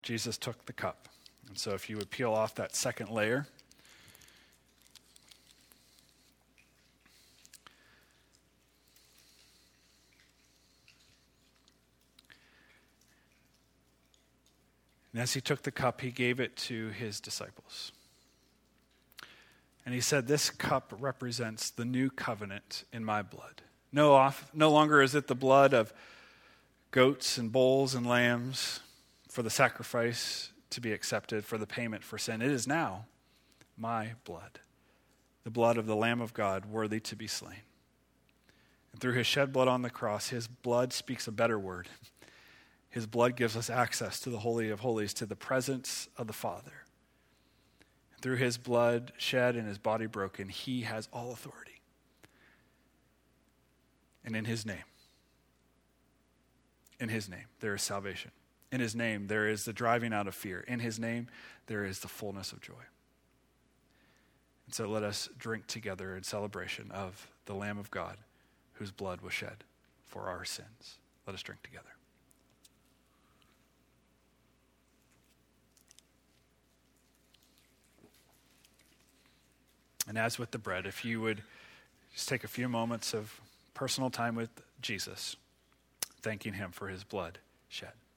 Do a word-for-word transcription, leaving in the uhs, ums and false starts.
Jesus took the cup. And so if you would peel off that second layer, and as he took the cup, he gave it to his disciples. And he said, "This cup represents the new covenant in my blood. No, off, no longer is it the blood of goats and bulls and lambs for the sacrifice to be accepted for the payment for sin. It is now my blood, the blood of the Lamb of God, worthy to be slain." And through his shed blood on the cross, his blood speaks a better word. His blood gives us access to the Holy of Holies, to the presence of the Father. Through his blood shed and his body broken, he has all authority. And in his name, in his name, there is salvation. In his name, there is the driving out of fear. In his name, there is the fullness of joy. And so let us drink together in celebration of the Lamb of God, whose blood was shed for our sins. Let us drink together. And as with the bread, if you would just take a few moments of personal time with Jesus, thanking him for his blood shed.